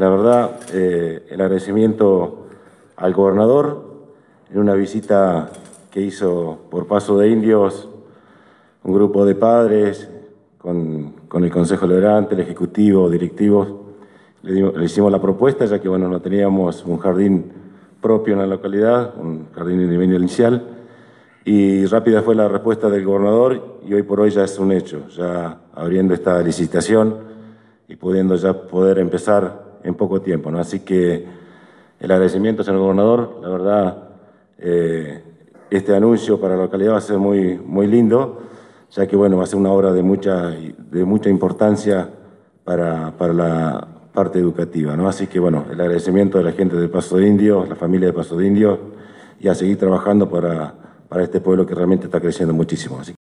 la verdad, el agradecimiento al gobernador en una visita que hizo por Paso de Indios un grupo de padres con el Consejo Deliberante, el Ejecutivo, directivos. Le hicimos la propuesta, ya que bueno, no teníamos un jardín propio en la localidad, un jardín de nivel inicial, y rápida fue la respuesta del gobernador y hoy por hoy ya es un hecho, ya abriendo esta licitación y pudiendo ya poder empezar en poco tiempo, ¿no? Así que el agradecimiento, señor gobernador, la verdad, este anuncio para la localidad va a ser muy, muy lindo, ya que bueno, va a ser una obra de mucha importancia para la parte educativa, ¿no? Así que bueno, el agradecimiento de la gente de Paso de Indios, la familia de Paso de Indios, y a seguir trabajando para este pueblo que realmente está creciendo muchísimo. Así